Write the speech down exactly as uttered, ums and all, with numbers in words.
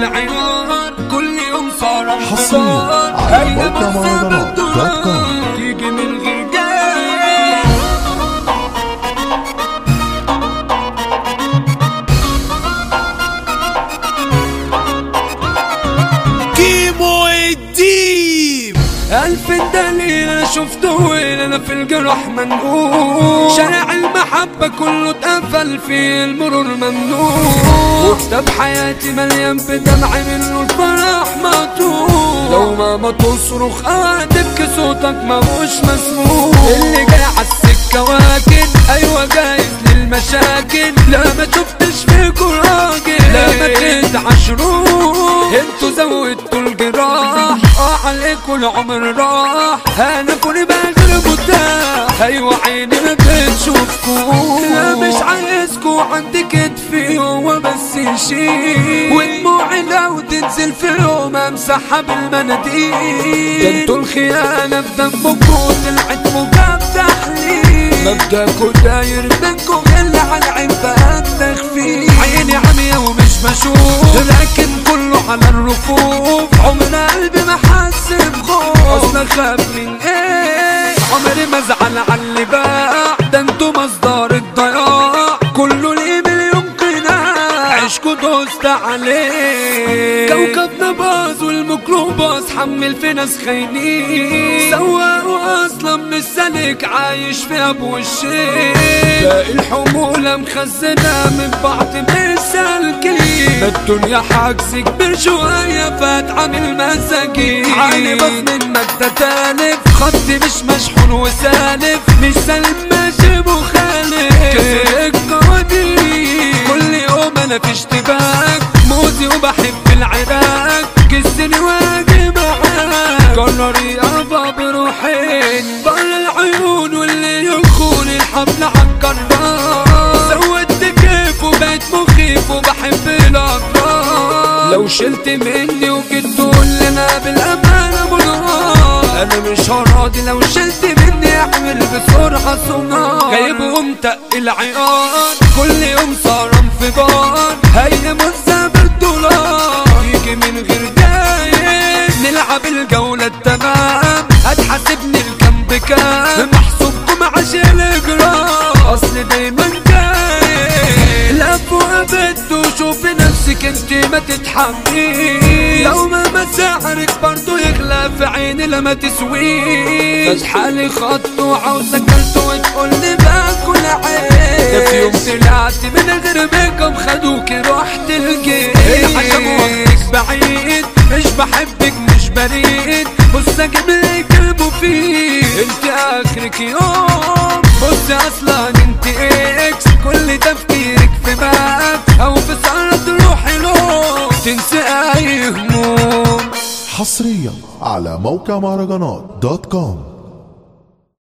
العيار كل يوم صار حصريا على موقع مهرجانات دوت كوم. تيجي من غير جاي كيمو الديب. ألف دليل أنا شفته وين أنا في الجرح منقول. شارع المحبة كله اتقفل فيه المرور ممنوع. وكتاب حياتي مليان بدمع منه الفرح مقطوع. لو ماما تصرخ أو تبكي صوتك ماهوش مسموع. اللي جاي عالسكة واكد أيوة جايز للمشاكل. لا ما شفتش فيكوا راجل لا ما تتعشروه. انتوا زودتوا الجراح اه عليكوا العمر راح. انا كوني بغير متاح ايوه عيني ما بتشوفكوا. لا مش عايزكوا عندي كتفي هو بس يشيل. ودموعي لو تنزل في يوم امسحها بالمناديل. ده انتوا الخيانة في دمكوا طلعت مجاب تحليل. مبدأكوا داير منكوا اللي على العين بقى تخفي. عيني عمية ومش بشوف لكن كله على الرفوف. عمر قلبي ما حس بخوف اصلا خاف من ايه. عمري ما ازعل على اللي باع ده انتوا مصدر الضياع. كله ليه مليون قناع عشكوا دوست عليه. كوكبنا باظ والميكروباص حمل في ناس خاينين. سواقوا اصلا مش سالك عايش في ابو الشيخ. باقي الحمولة مخزنة من بعض مش سالكين. ده الدنيا حجز كبير شوية فاتعامل مساكين. عيني بس من مادة تالف خطي مش مشحون وسالف. مش سالم ماشي مخالف كسر القوانين. كل يوم انا في اشتباك موزي وبحب العراق. كسني واجي معاك قرري ابا بروحين. بر العيون واللي يخون الحبل عالجرار. زودت كيف وبقيت مخيف وبحب الاغرار. لو شلت مني وجيت تقول لي انا بالامانه منهار. انا مش هراضي لو شلت مني اعمل بسرعه صنار. جايب ومتقل عيار كل يوم صار انفجار. هي مزة بالدولار يجي من غير دايم. نلعب الجولة التمام هتحاسبني الكم بكام. محسوبكم عشان الاجرام اصل دايما جاي. لف وقبت وشوفي نفسك انت ما تتحمليش. لو ما مشاعرك برضو يغلى في عيني لما تسويش. فجحالي خط وعاوز اكلت وتقولي باكل عيش. ده في يوم طلعت من غير ميك اب خدوكي رحت الجيش. عشان وقتك بعيد مش بحبك مش بريد. بص اجيب لك المفيد انت اخرك يوم. بص اصلا انت اكس كل تفكيرك في باك او في سهرة روحي لو تنسى اي هموم. حصريا على موقع مهرجانات دوت كوم.